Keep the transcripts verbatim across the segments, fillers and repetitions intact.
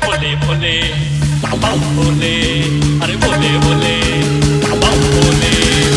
भोले भोले बम भोले, अरे भोले भोले बम भोले,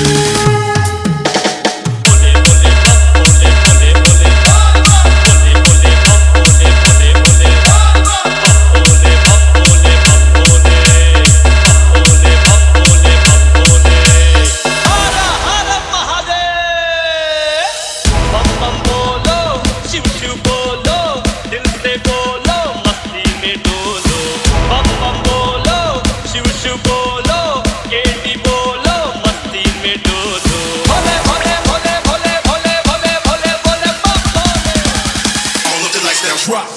भोले भोले बम भोले, भोले भोले भोले भोले बम भोले, भोले भोले बम भोले, बम भोले बम भोले बम भोले बम भोले हर हर महादेव। बम बम बोलो शिव शिव बोलो, दिल से बोलो मस्ती में डोलो। बम बम बोलो शिव शिव बोलो, केडी बोलो मस्ती में डोलो। भोले भोले भोले भोले भोले भोले भोले भोले बम Bhole. All of the lights now drop.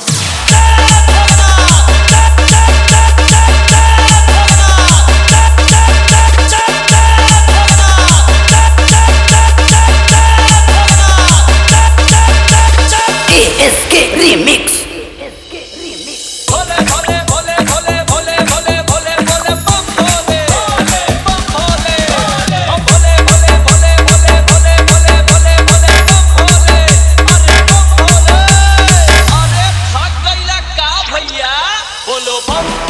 A S K Remix. Bhole Bhole Bhole Bhole Bhole Bhole Bhole Bhole बम भोले, बम भोले ओ भोले भोले भोले भोले भोले भोले भोले भोले बम भोले, अरे बम भोले। अरे थक गइला का भैया, बोलो बम